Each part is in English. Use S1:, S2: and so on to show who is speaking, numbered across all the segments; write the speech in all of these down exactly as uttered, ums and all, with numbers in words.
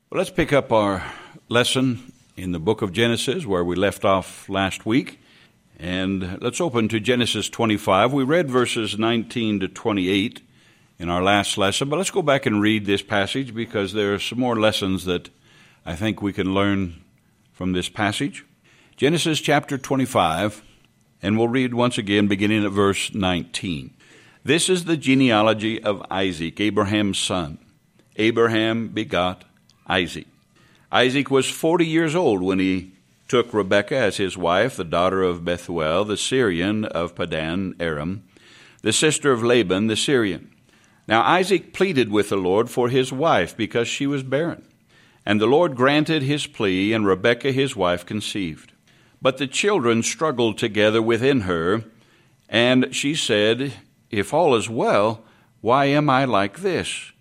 S1: Well, let's pick up our lesson in the book of Genesis where we left off last week. And let's open to Genesis twenty-five. We read verses nineteen to twenty-eight in our last lesson, but let's go back and read this passage because there are some more lessons that I think we can learn from this passage. Genesis chapter twenty-five, and we'll read once again beginning at verse nineteen. This is the genealogy of Isaac, Abraham's son. Abraham begot Isaac. Isaac was forty years old when he took Rebekah as his wife, the daughter of Bethuel, the Syrian of Padan Aram, the sister of Laban, the Syrian. Now Isaac pleaded with the Lord for his wife because she was barren. And the Lord granted his plea, and Rebekah his wife conceived. But the children struggled together within her, and she said, "If all is well, why am I like this?"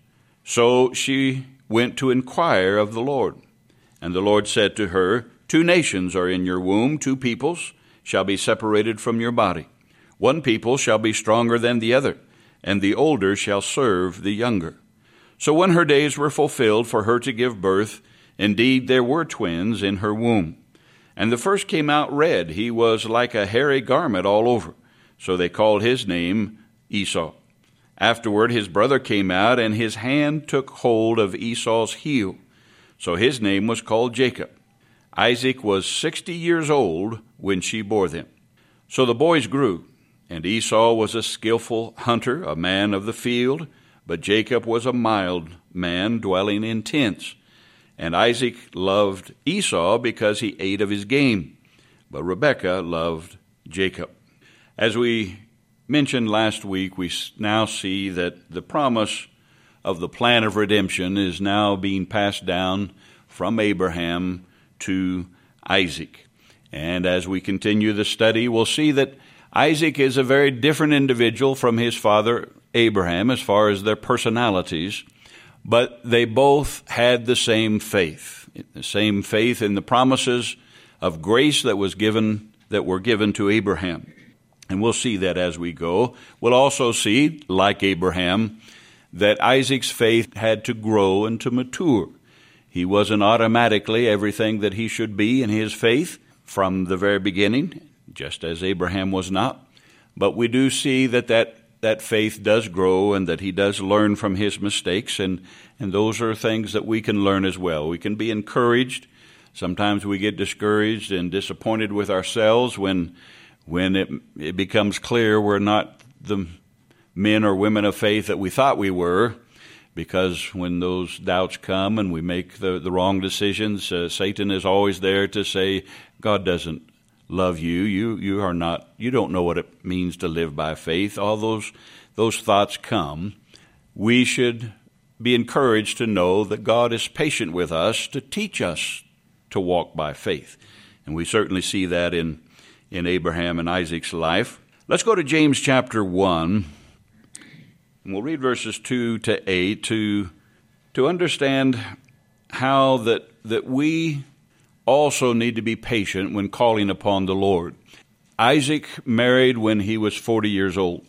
S1: So she went to inquire of the Lord. And the Lord said to her, "Two nations are in your womb, two peoples shall be separated from your body. One people shall be stronger than the other, and the older shall serve the younger." So when her days were fulfilled for her to give birth, indeed there were twins in her womb. And the first came out red, he was like a hairy garment all over. So they called his name Esau. Afterward his brother came out, and his hand took hold of Esau's heel. So his name was called Jacob. Isaac was sixty years old when she bore them. So the boys grew, and Esau was a skillful hunter, a man of the field, but Jacob was a mild man dwelling in tents. And Isaac loved Esau because he ate of his game, but Rebekah loved Jacob. As we mentioned last week, we now see that the promise of the plan of redemption is now being passed down from Abraham to Isaac. And as we continue the study, we'll see that Isaac is a very different individual from his father Abraham as far as their personalities, but they both had the same faith, the same faith in the promises of grace that was given, that were given to Abraham. And we'll see that as we go. We'll also see, like Abraham, that Isaac's faith had to grow and to mature. He wasn't automatically everything that he should be in his faith from the very beginning, just as Abraham was not. But we do see that that, that faith does grow and that he does learn from his mistakes, and, and those are things that we can learn as well. We can be encouraged. Sometimes we get discouraged and disappointed with ourselves when when it, it becomes clear we're not the men or women of faith that we thought we were, because when those doubts come and we make the, the wrong decisions, uh, Satan is always there to say, God doesn't love you. You you are not, you don't know what it means to live by faith. All those those thoughts come. We should be encouraged to know that God is patient with us to teach us to walk by faith. And we certainly see that in in Abraham and Isaac's life. Let's go to James chapter one, and we'll read verses two to eight to, to understand how that, that we also need to be patient when calling upon the Lord. Isaac married when he was forty years old,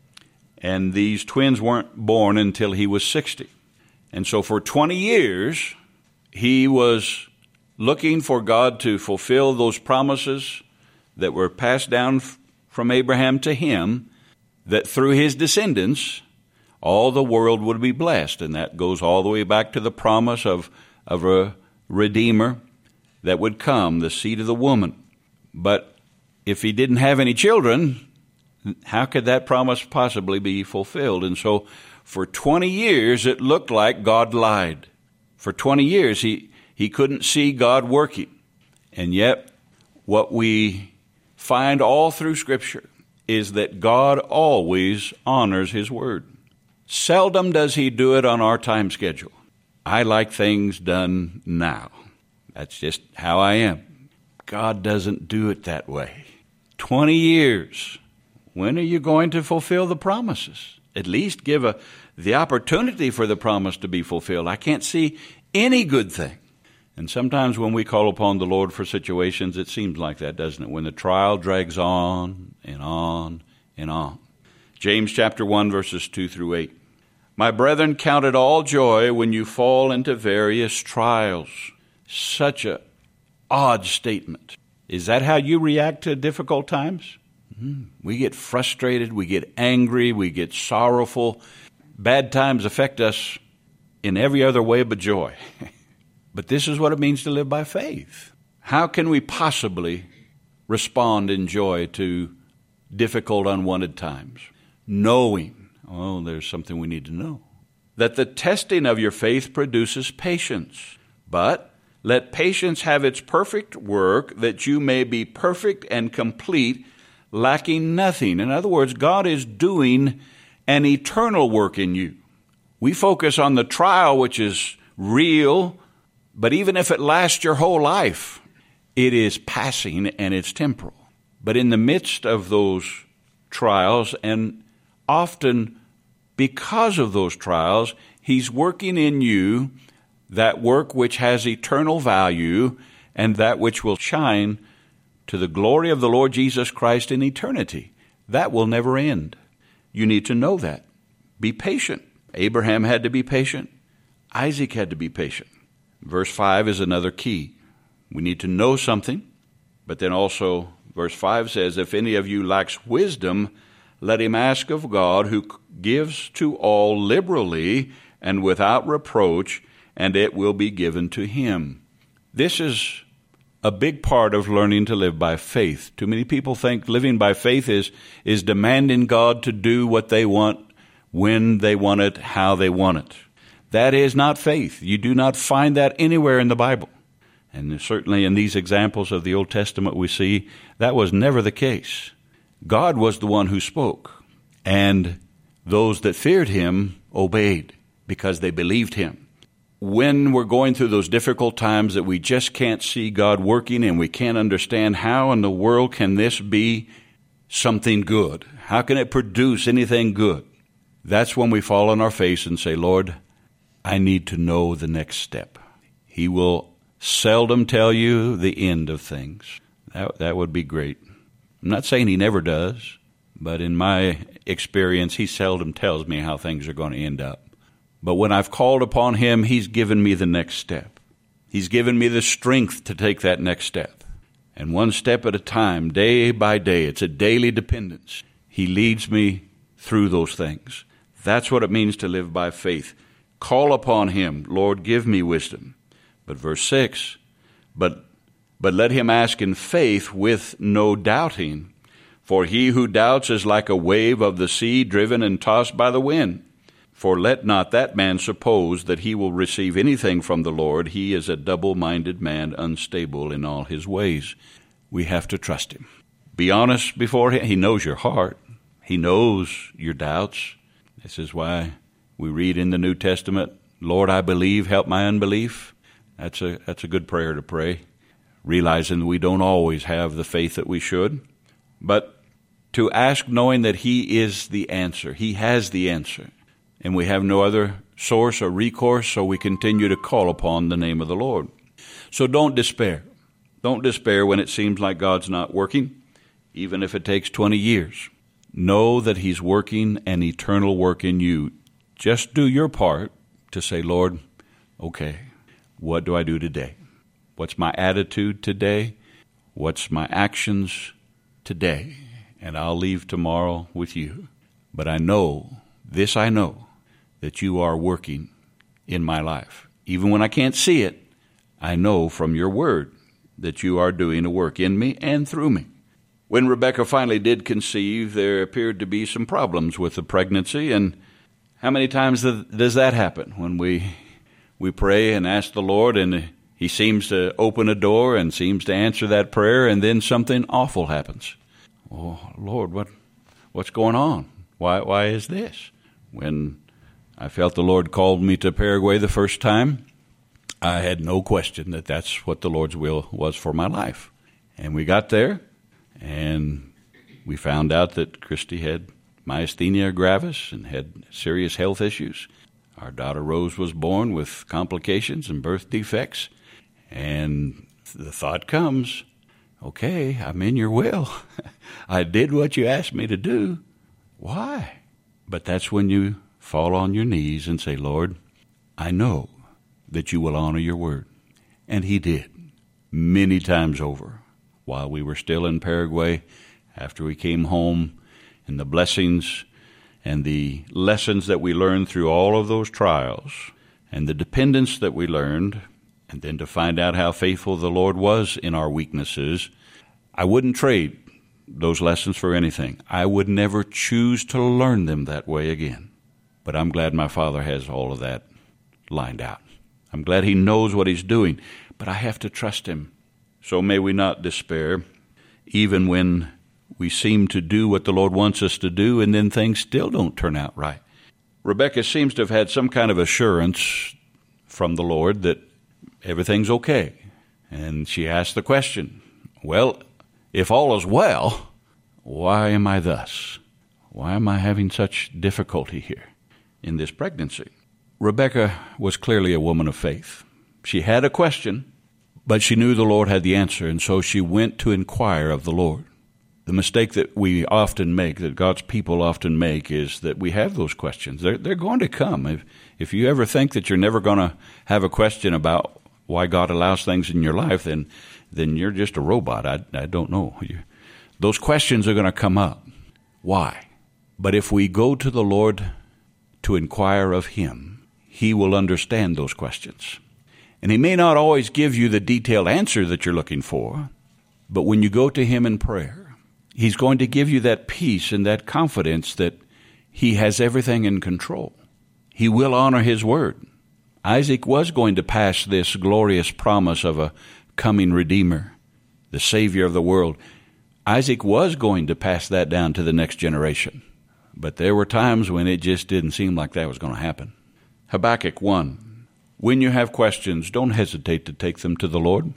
S1: and these twins weren't born until he was sixty. And so for twenty years, he was looking for God to fulfill those promises that were passed down from Abraham to him, that through his descendants, all the world would be blessed. And that goes all the way back to the promise of, of a Redeemer that would come, the seed of the woman. But if he didn't have any children, how could that promise possibly be fulfilled? And so for twenty years, it looked like God lied. For twenty years, he, he couldn't see God working. And yet, what we find all through Scripture is that God always honors His word. Seldom does He do it on our time schedule. I like things done now. That's just how I am. God doesn't do it that way. Twenty years. When are you going to fulfill the promises? At least give a, the opportunity for the promise to be fulfilled. I can't see any good thing. And sometimes when we call upon the Lord for situations, it seems like that, doesn't it? When the trial drags on and on and on. James chapter one, verses two through eight. My brethren, count it all joy when you fall into various trials. Such a odd statement. Is that how you react to difficult times? Mm-hmm. We get frustrated, we get angry, we get sorrowful. Bad times affect us in every other way but joy. But this is what it means to live by faith. How can we possibly respond in joy to difficult, unwanted times? Knowing, oh, there's something we need to know, that the testing of your faith produces patience. But let patience have its perfect work, that you may be perfect and complete, lacking nothing. In other words, God is doing an eternal work in you. We focus on the trial, which is real, but even if it lasts your whole life, it is passing and it's temporal. But in the midst of those trials, and often because of those trials, He's working in you that work which has eternal value and that which will shine to the glory of the Lord Jesus Christ in eternity. That will never end. You need to know that. Be patient. Abraham had to be patient. Isaac had to be patient. Verse five is another key. We need to know something, but then also verse five says, if any of you lacks wisdom, let him ask of God, who gives to all liberally and without reproach, and it will be given to him. This is a big part of learning to live by faith. Too many people think living by faith is, is demanding God to do what they want, when they want it, how they want it. That is not faith. You do not find that anywhere in the Bible. And certainly in these examples of the Old Testament we see, that was never the case. God was the one who spoke, and those that feared Him obeyed because they believed Him. When we're going through those difficult times that we just can't see God working and we can't understand how in the world can this be something good? How can it produce anything good? That's when we fall on our face and say, Lord, I need to know the next step. He will seldom tell you the end of things. That, that would be great. I'm not saying He never does, but in my experience, He seldom tells me how things are going to end up. But when I've called upon Him, He's given me the next step. He's given me the strength to take that next step. And one step at a time, day by day, it's a daily dependence. He leads me through those things. That's what it means to live by faith. Call upon Him, Lord, give me wisdom. But verse six, but, but let him ask in faith with no doubting. For he who doubts is like a wave of the sea driven and tossed by the wind. For let not that man suppose that he will receive anything from the Lord. He is a double-minded man, unstable in all his ways. We have to trust Him. Be honest before Him. He knows your heart. He knows your doubts. This is why we read in the New Testament, Lord, I believe, help my unbelief. That's a, that's a good prayer to pray, realizing we don't always have the faith that we should. But to ask knowing that He is the answer. He has the answer. And we have no other source or recourse, so we continue to call upon the name of the Lord. So don't despair. Don't despair when it seems like God's not working, even if it takes twenty years. Know that He's working an eternal work in you. Just do your part to say, Lord, okay, what do I do today? What's my attitude today? What's my actions today? And I'll leave tomorrow with you. But I know, this I know, that you are working in my life. Even when I can't see it, I know from your word that you are doing a work in me and through me. When Rebekah finally did conceive, there appeared to be some problems with the pregnancy. And how many times does that happen when we we pray and ask the Lord, and He seems to open a door and seems to answer that prayer, and then something awful happens? Oh, Lord, what what's going on? Why why is this? When I felt the Lord called me to Paraguay the first time, I had no question that that's what the Lord's will was for my life. And we got there, and we found out that Christy had myasthenia gravis and had serious health issues. Our daughter Rose was born with complications and birth defects. And the thought comes, okay, I'm in your will. I did what you asked me to do. Why? But that's when you fall on your knees and say, Lord, I know that you will honor your word. And he did, many times over, while we were still in Paraguay, after we came home, and the blessings and the lessons that we learned through all of those trials, and the dependence that we learned, and then to find out how faithful the Lord was in our weaknesses, I wouldn't trade those lessons for anything. I would never choose to learn them that way again. But I'm glad my Father has all of that lined out. I'm glad he knows what he's doing, but I have to trust him. So may we not despair, even when we seem to do what the Lord wants us to do, and then things still don't turn out right. Rebecca seems to have had some kind of assurance from the Lord that everything's okay. And she asked the question, well, if all is well, why am I thus? Why am I having such difficulty here in this pregnancy? Rebecca was clearly a woman of faith. She had a question, but she knew the Lord had the answer, and so she went to inquire of the Lord. The mistake that we often make, that God's people often make, is that we have those questions. They're, they're going to come. If, if you ever think that you're never going to have a question about why God allows things in your life, then then you're just a robot. I, I don't know. You, those questions are going to come up. Why? But if we go to the Lord to inquire of him, he will understand those questions. And he may not always give you the detailed answer that you're looking for, but when you go to him in prayer, he's going to give you that peace and that confidence that he has everything in control. He will honor his word. Isaac was going to pass this glorious promise of a coming Redeemer, the Savior of the world. Isaac was going to pass that down to the next generation. But there were times when it just didn't seem like that was going to happen. Habakkuk one. When you have questions, don't hesitate to take them to the Lord.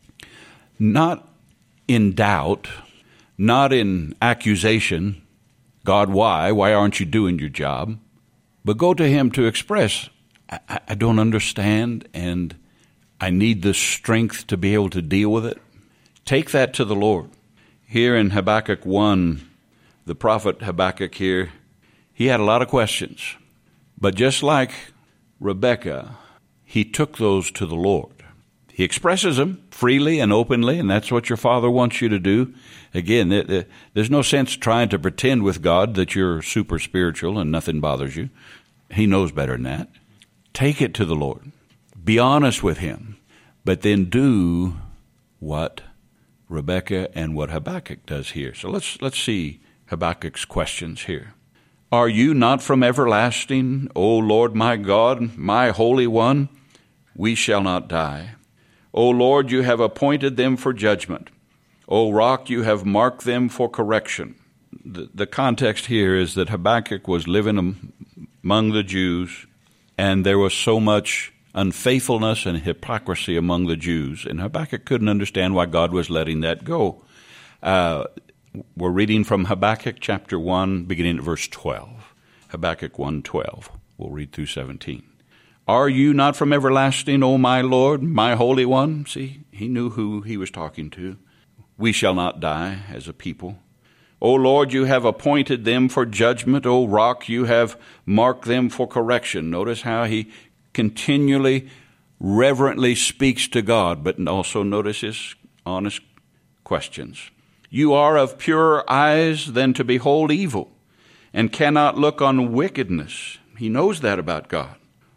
S1: Not in doubt, not in accusation. God, why? Why aren't you doing your job? But go to him to express, I, I don't understand, and I need the strength to be able to deal with it. Take that to the Lord. Here in Habakkuk one, the prophet Habakkuk here, he had a lot of questions. But just like Rebecca, he took those to the Lord. He expresses them freely and openly, and that's what your Father wants you to do. Again, there's no sense trying to pretend with God that you're super spiritual and nothing bothers you. He knows better than that. Take it to the Lord. Be honest with him, but then do what Rebecca and what Habakkuk does here. So let's let's see Habakkuk's questions here. Are you not from everlasting, O Lord my God, my Holy One? We shall not die. O Lord, you have appointed them for judgment. O Rock, you have marked them for correction. The, the context here is that Habakkuk was living among the Jews, and there was so much unfaithfulness and hypocrisy among the Jews, and Habakkuk couldn't understand why God was letting that go. Uh, we're reading from Habakkuk chapter one, beginning at verse twelve. Habakkuk one twelve. We'll read through seventeen. Are you not from everlasting, O my Lord, my Holy One? See, he knew who he was talking to. We shall not die as a people. O Lord, you have appointed them for judgment. O Rock, you have marked them for correction. Notice how he continually, reverently speaks to God, but also notice his honest questions. You are of purer eyes than to behold evil, and cannot look on wickedness. He knows that about God.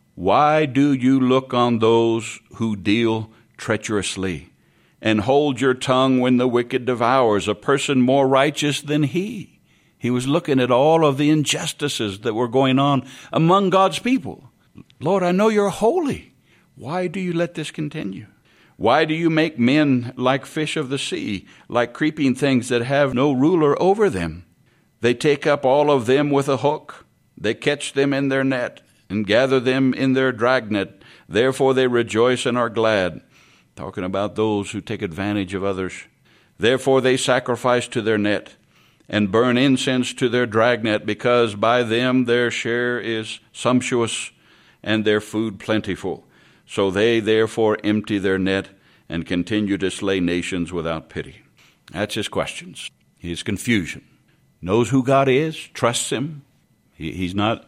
S1: Why do you look on those who deal treacherously, and hold your tongue when the wicked devours a person more righteous than he? He was looking at all of the injustices that were going on among God's people. Lord, I know you're holy. Why do you let this continue? Why do you make men like fish of the sea, like creeping things that have no ruler over them? They take up all of them with a hook. They catch them in their net and gather them in their dragnet. Therefore they rejoice and are glad. Talking about those who take advantage of others. Therefore they sacrifice to their net and burn incense to their dragnet, because by them their share is sumptuous and their food plentiful. So they therefore empty their net and continue to slay nations without pity. That's his questions. His confusion. Knows who God is, trusts him. He, he's not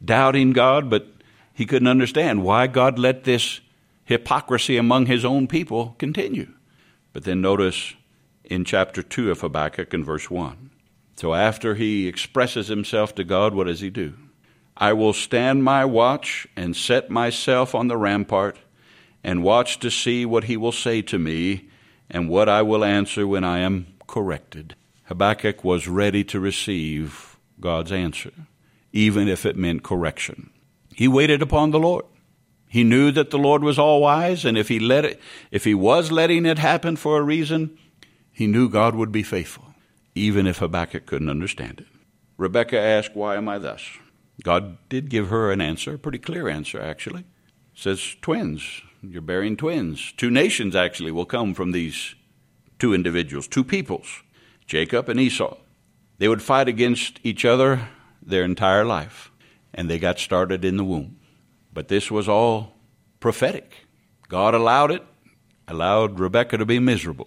S1: doubting God, but he couldn't understand why God let this hypocrisy among his own people continue. But then notice in chapter two of Habakkuk in verse one. So after he expresses himself to God, what does he do? I will stand my watch and set myself on the rampart and watch to see what he will say to me and what I will answer when I am corrected. Habakkuk was ready to receive God's answer, even if it meant correction. He waited upon the Lord. He knew that the Lord was all wise, and if he let it, if he was letting it happen for a reason, he knew God would be faithful, even if Habakkuk couldn't understand it. Rebekah asked, why am I thus? God did give her an answer, a pretty clear answer, actually. It says, twins. You're bearing twins. Two nations, actually, will come from these two individuals, two peoples, Jacob and Esau. They would fight against each other their entire life, and they got started in the womb. But this was all prophetic. God allowed it, allowed Rebekah to be miserable.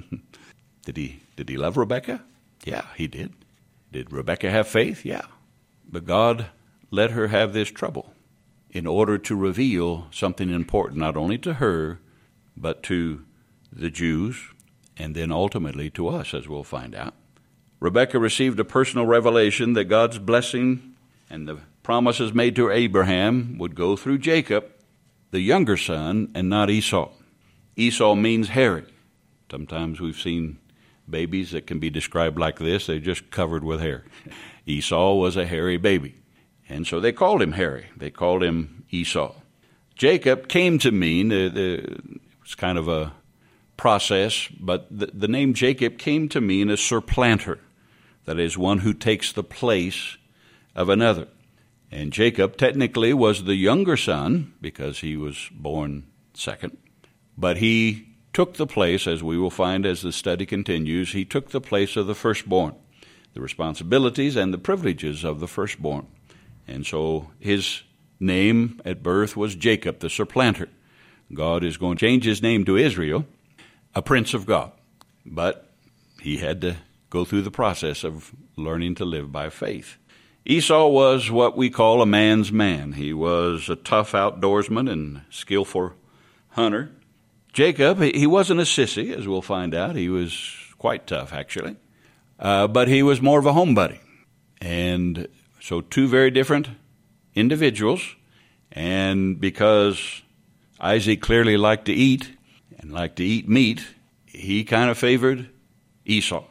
S1: Did he, did he love Rebekah? Yeah, he did. Did Rebekah have faith? Yeah. But God let her have this trouble in order to reveal something important, not only to her, but to the Jews, and then ultimately to us, as we'll find out. Rebekah received a personal revelation that God's blessing and the promises made to Abraham would go through Jacob, the younger son, and not Esau. Esau means hairy. Sometimes we've seen babies that can be described like this. They're just covered with hair. Esau was a hairy baby, and so they called him hairy. They called him Esau. Jacob came to mean, uh, the, it's kind of a process, but the, the name Jacob came to mean a supplanter. That is, one who takes the place of another. And Jacob technically was the younger son because he was born second. But he took the place, as we will find as the study continues, he took the place of the firstborn, the responsibilities and the privileges of the firstborn. And so his name at birth was Jacob, the supplanter. God is going to change his name to Israel, a prince of God. But he had to go through the process of learning to live by faith. Esau was what we call a man's man. He was a tough outdoorsman and skillful hunter. Jacob, he wasn't a sissy, as we'll find out. He was quite tough, actually. Uh, but he was more of a homebody. And so two very different individuals. And because Isaac clearly liked to eat and liked to eat meat, he kind of favored Esau.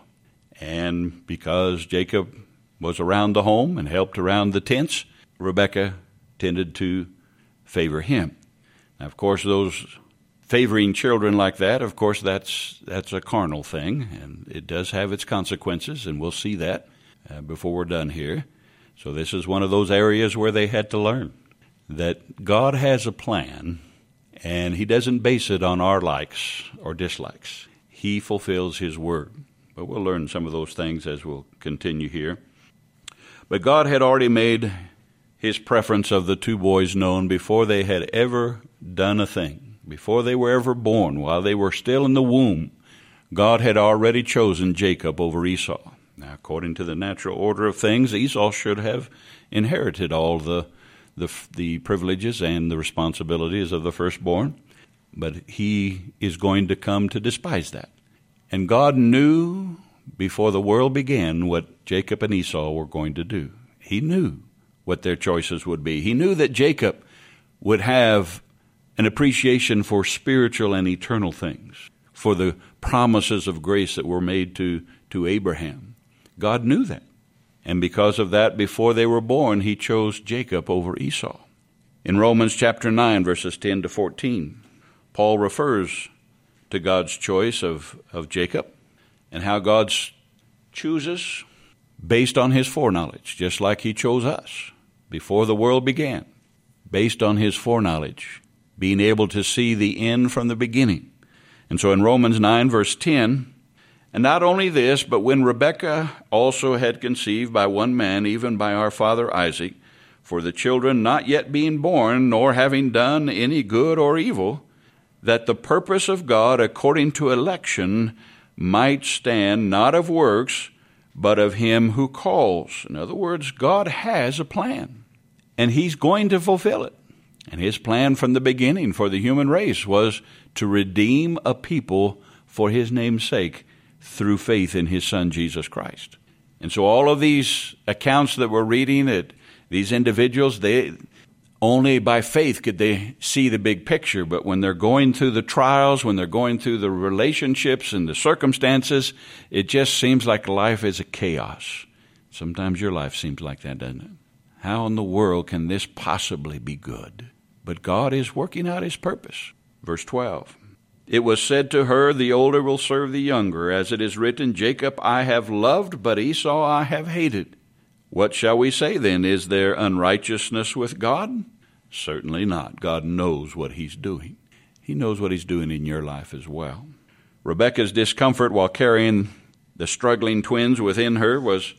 S1: And because Jacob was around the home and helped around the tents, Rebekah tended to favor him. Now, of course, those favoring children like that, of course, that's that's a carnal thing, and it does have its consequences, and we'll see that uh, before we're done here. So this is one of those areas where they had to learn that God has a plan, and he doesn't base it on our likes or dislikes. He fulfills his word. But we'll learn some of those things as we'll continue here. But God had already made his preference of the two boys known before they had ever done a thing, before they were ever born. While they were still in the womb, God had already chosen Jacob over Esau. Now, according to the natural order of things, Esau should have inherited all the, the, the privileges and the responsibilities of the firstborn, but he is going to come to despise that. And God knew before the world began what Jacob and Esau were going to do. He knew what their choices would be. He knew that Jacob would have an appreciation for spiritual and eternal things, for the promises of grace that were made to, to Abraham. God knew that. And because of that, before they were born, he chose Jacob over Esau. In Romans chapter nine, verses ten to fourteen, Paul refers to God's choice of, of Jacob and how God chooses based on his foreknowledge, just like he chose us before the world began, based on his foreknowledge, being able to see the end from the beginning. And so in Romans nine, verse ten, and not only this, but when Rebekah also had conceived by one man, even by our father Isaac, for the children not yet being born, nor having done any good or evil, that the purpose of God according to election might stand, not of works, but of him who calls. In other words, God has a plan. and he's going to fulfill it. And his plan from the beginning for the human race was to redeem a people for his name's sake through faith in his Son, Jesus Christ. And so all of these accounts that we're reading, that these individuals, they only by faith could they see the big picture. But when they're going through the trials, when they're going through the relationships and the circumstances, it just seems like life is a chaos. Sometimes your life seems like that, doesn't it? How in the world can this possibly be good? But God is working out his purpose. Verse twelve. It was said to her, the older will serve the younger, as it is written, Jacob I have loved, but Esau I have hated. What shall we say then? Is there unrighteousness with God? Certainly not. God knows what he's doing. He knows what he's doing in your life as well. Rebekah's discomfort while carrying the struggling twins within her was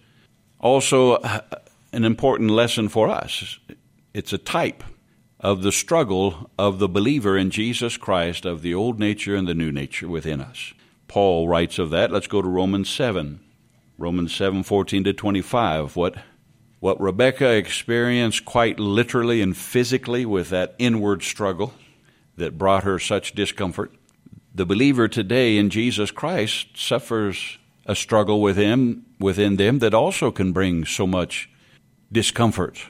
S1: also an important lesson for us. It's a type of the struggle of the believer in Jesus Christ, of the old nature and the new nature within us. Paul writes of that. Let's go to Romans seven. Romans seven, fourteen to twenty-five. What, what Rebekah experienced quite literally and physically with that inward struggle that brought her such discomfort. The believer today in Jesus Christ suffers a struggle with him, within them that also can bring so much discomfort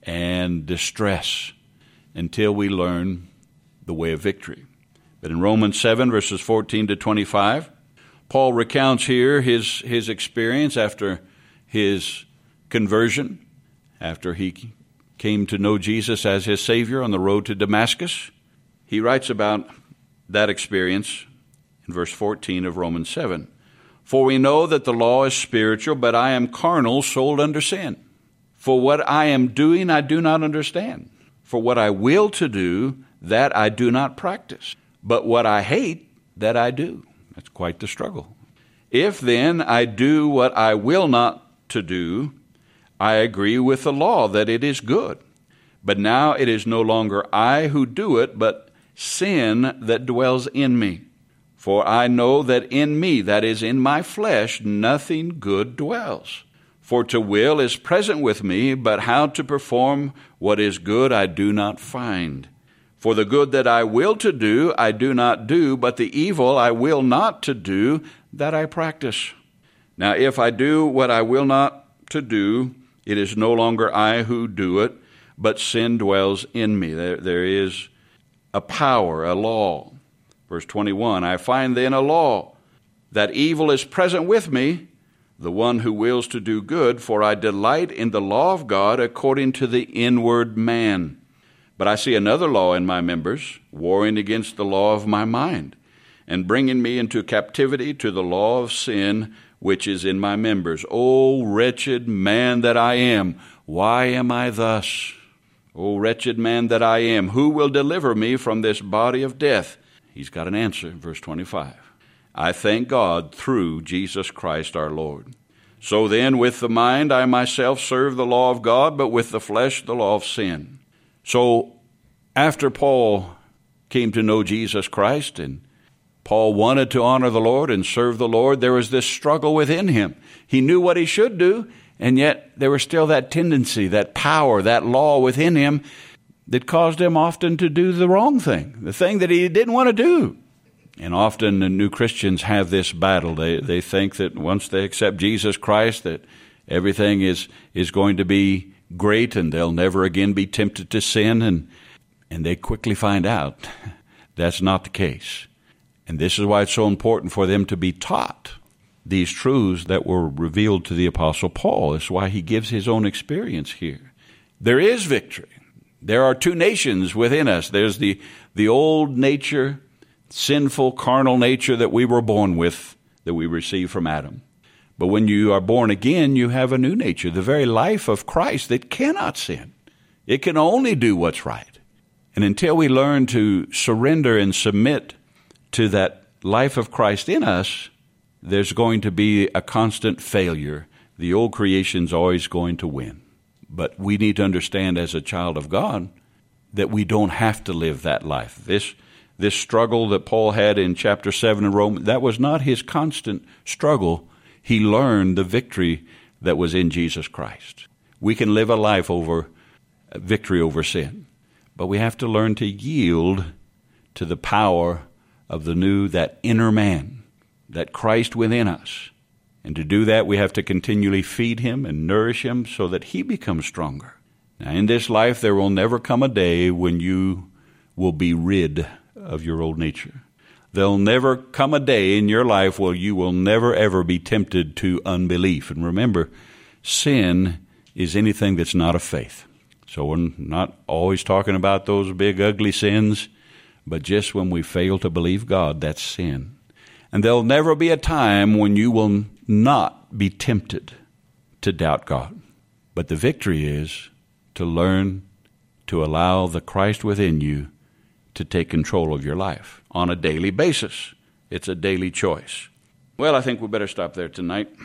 S1: and distress until we learn the way of victory. But in Romans seven, verses fourteen to twenty-five, Paul recounts here his, his experience after his conversion, after he came to know Jesus as his Savior on the road to Damascus. He writes about that experience in verse fourteen of Romans seven. For we know that the law is spiritual, but I am carnal, sold under sin. For what I am doing I do not understand. For what I will to do, that I do not practice. But what I hate, that I do. That's quite the struggle. If then I do what I will not to do, I agree with the law that it is good. But now it is no longer I who do it, but sin that dwells in me. For I know that in me, that is in my flesh, nothing good dwells. For to will is present with me, but how to perform what is good I do not find. For the good that I will to do, I do not do, but the evil I will not to do, that I practice. Now if I do what I will not to do, it is no longer I who do it, but sin dwells in me. There, there is a power, a law. Verse twenty-one, I find then a law, that evil is present with me, the one who wills to do good, for I delight in the law of God according to the inward man. But I see another law in my members, warring against the law of my mind, and bringing me into captivity to the law of sin, which is in my members. O wretched man that I am, why am I thus? O wretched man that I am, who will deliver me from this body of death? He's got an answer, verse twenty-five. I thank God through Jesus Christ our Lord. So then, with the mind I myself serve the law of God, but with the flesh the law of sin. So, after Paul came to know Jesus Christ, and Paul wanted to honor the Lord and serve the Lord, there was this struggle within him. He knew what he should do, and yet there was still that tendency, that power, that law within him that caused him often to do the wrong thing, the thing that he didn't want to do. And often the new Christians have this battle. They they think that once they accept Jesus Christ, that everything is, is going to be great and they'll never again be tempted to sin. And, and they quickly find out that's not the case. And this is why it's so important for them to be taught these truths that were revealed to the Apostle Paul. That's why he gives his own experience here. There is victory. There are two nations within us. There's the, the old nature, sinful, carnal nature that we were born with, that we received from Adam. But when you are born again, you have a new nature, the very life of Christ that cannot sin. It can only do what's right. And until we learn to surrender and submit to that life of Christ in us, there's going to be a constant failure. The old creation's always going to win. But we need to understand as a child of God that we don't have to live that life. This This struggle that Paul had in chapter seven in Rome, that was not his constant struggle. He learned the victory that was in Jesus Christ. We can live a life over victory over sin. But we have to learn to yield to the power of the new, that inner man, that Christ within us. And to do that, we have to continually feed him and nourish him so that he becomes stronger. Now, in this life, there will never come a day when you will be rid of your old nature. There'll never come a day in your life where you will never, ever be tempted to unbelief. And remember, sin is anything that's not of faith. So we're not always talking about those big, ugly sins, but just when we fail to believe God, that's sin. And there'll never be a time when you will not be tempted to doubt God. But the victory is to learn to allow the Christ within you to take control of your life on a daily basis. It's a daily choice. Well, I think we better stop there tonight.